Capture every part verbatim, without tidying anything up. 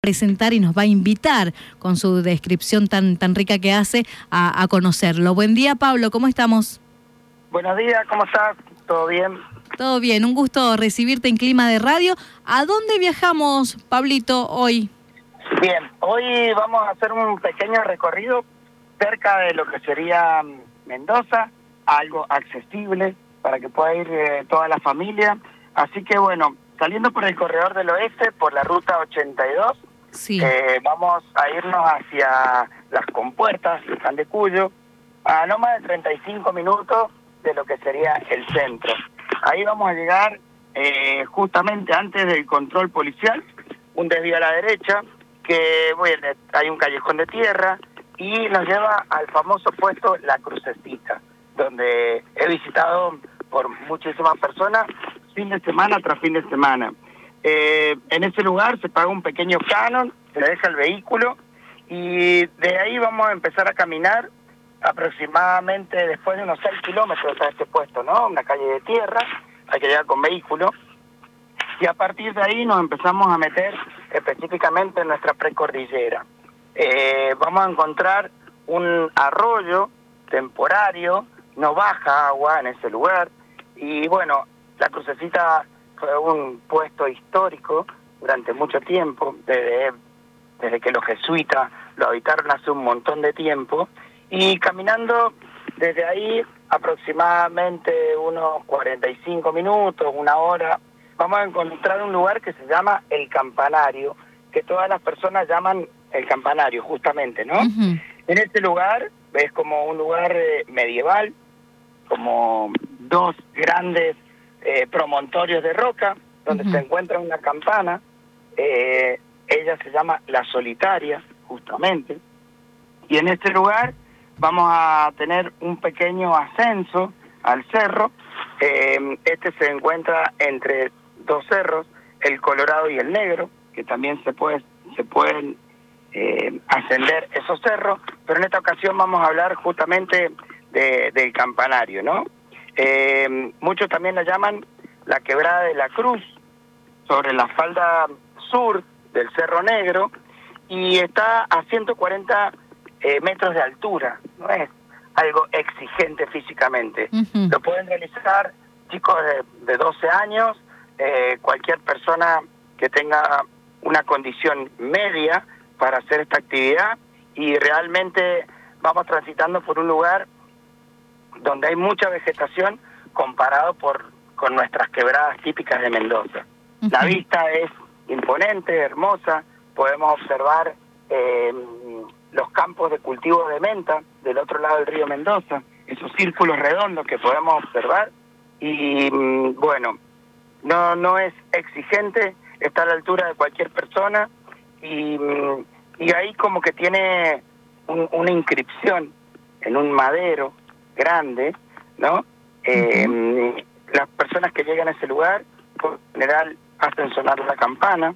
presentar y nos va a invitar con su descripción tan, tan rica que hace a, a conocerlo. Buen día, Pablo, ¿cómo estamos? Buenos días, ¿cómo estás? ¿Todo bien? Todo bien, un gusto recibirte en Clima de Radio. ¿A dónde viajamos, Pablito, hoy? Bien, hoy vamos a hacer un pequeño recorrido cerca de lo que sería Mendoza, algo accesible para que pueda ir eh, toda la familia. Así que bueno, saliendo por el corredor del oeste, por la ruta ochenta y dos, sí. eh, vamos a irnos hacia las compuertas de San de Cuyo, a no más de treinta y cinco minutos de lo que sería el centro. Ahí vamos a llegar eh, justamente antes del control policial, un desvío a la derecha, que bueno, hay un callejón de tierra y nos lleva al famoso puesto La Crucecita, donde he visitado por muchísimas personas fin de semana tras fin de semana. Eh, en ese lugar se paga un pequeño canon, se le deja el vehículo y de ahí vamos a empezar a caminar aproximadamente después de unos seis kilómetros a este puesto, ¿no? Una calle de tierra, hay que llegar con vehículo. Y a partir de ahí nos empezamos a meter específicamente en nuestra precordillera. Eh, vamos a encontrar un arroyo temporario, no baja agua en ese lugar. Y bueno, La Crucecita fue un puesto histórico durante mucho tiempo, desde, desde que los jesuitas lo habitaron hace un montón de tiempo. Y caminando desde ahí aproximadamente unos cuarenta y cinco minutos, una hora, vamos a encontrar un lugar que se llama El Campanario, que todas las personas llaman El Campanario, justamente, ¿no? Uh-huh. En este lugar es como un lugar eh, medieval, como dos grandes eh, promontorios de roca, donde uh-huh. se encuentra una campana, eh, ella se llama La Solitaria, justamente, y en este lugar vamos a tener un pequeño ascenso al cerro. Eh, este se encuentra entre dos cerros, el Colorado y el Negro, que también se puede se pueden eh, ascender esos cerros, pero en esta ocasión vamos a hablar justamente de, del Campanario, ¿no? Eh, muchos también la llaman la Quebrada de la Cruz, sobre la falda sur del Cerro Negro, y está a ciento cuarenta Eh, metros de altura, no es algo exigente físicamente. Uh-huh. Lo pueden realizar chicos de, de doce años, eh, cualquier persona que tenga una condición media para hacer esta actividad, y realmente vamos transitando por un lugar donde hay mucha vegetación comparado por con nuestras quebradas típicas de Mendoza. Uh-huh. La vista es imponente, hermosa, podemos observar eh, los campos de cultivo de menta del otro lado del río Mendoza, esos círculos redondos que podemos observar, y bueno, no no es exigente, está a la altura de cualquier persona, y, y ahí como que tiene un, una inscripción en un madero grande, ¿no? Uh-huh. Eh, las personas que llegan a ese lugar, por general, hacen sonar la campana,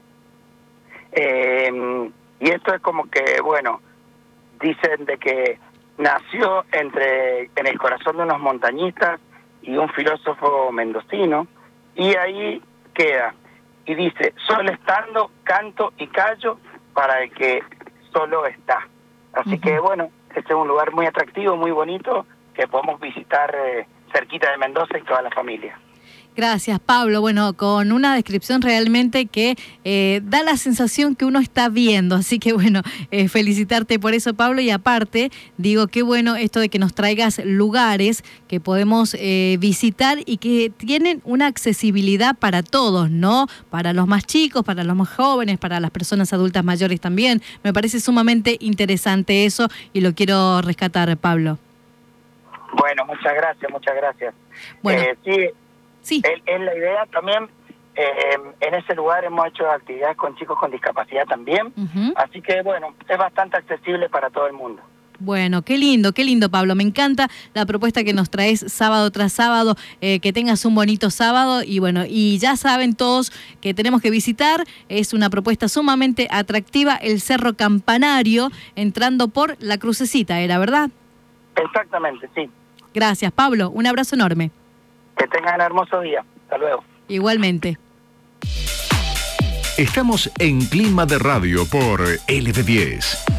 eh, y esto es como que, bueno, dicen de que nació entre en el corazón de unos montañistas y un filósofo mendocino, y ahí queda. Y dice, solo estando, canto y callo para el que solo está. Así uh-huh. que bueno, este es un lugar muy atractivo, muy bonito, que podemos visitar eh, cerquita de Mendoza y toda la familia. Gracias, Pablo. Bueno, con una descripción realmente que eh, da la sensación que uno está viendo. Así que bueno, eh, felicitarte por eso, Pablo. Y aparte, digo, qué bueno esto de que nos traigas lugares que podemos eh, visitar y que tienen una accesibilidad para todos, ¿no? Para los más chicos, para los más jóvenes, para las personas adultas mayores también. Me parece sumamente interesante eso y lo quiero rescatar, Pablo. Bueno, muchas gracias, muchas gracias. Bueno. Eh, sí. Sí. Es, es la idea también, eh, en ese lugar hemos hecho actividades con chicos con discapacidad también, uh-huh. así que bueno, es bastante accesible para todo el mundo. Bueno, qué lindo, qué lindo, Pablo. Me encanta la propuesta que nos traes sábado tras sábado, eh, que tengas un bonito sábado y bueno, y ya saben todos que tenemos que visitar, es una propuesta sumamente atractiva, el Cerro Campanario, entrando por La Crucecita, ¿era verdad? Exactamente, sí. Gracias, Pablo, un abrazo enorme. Que tengan un hermoso día. Hasta luego. Igualmente. Estamos en Clima de Radio por L B diez.